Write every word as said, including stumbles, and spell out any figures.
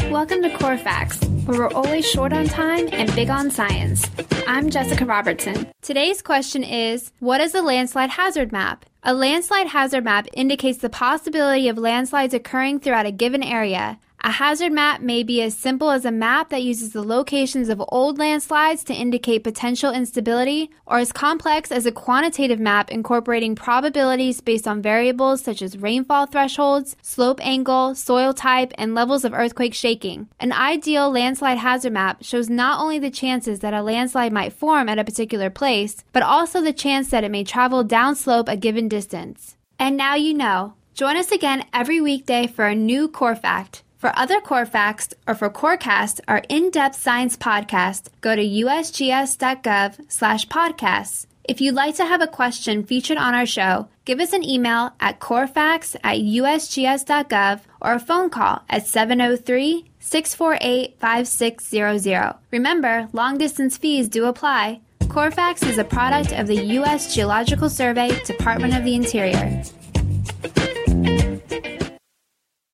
Welcome to Core Facts, where we're always short on time and big on science. I'm Jessica Robertson. Today's question is, what is a landslide hazard map? A landslide hazard map indicates the possibility of landslides occurring throughout a given area. A hazard map may be as simple as a map that uses the locations of old landslides to indicate potential instability, or as complex as a quantitative map incorporating probabilities based on variables such as rainfall thresholds, slope angle, soil type, and levels of earthquake shaking. An ideal landslide hazard map shows not only the chances that a landslide might form at a particular place, but also the chance that it may travel downslope a given distance. And now you know. Join us again every weekday for a new Core Fact. For other Core Facts, or for Corecast, our in-depth science podcast, go to usgs.gov slash podcasts. If you'd like to have a question featured on our show, give us an email at corefacts at usgs.gov or a phone call at seven oh three, six four eight, five six zero zero. Remember, long-distance fees do apply. Core Facts is a product of the U S Geological Survey, Department of the Interior.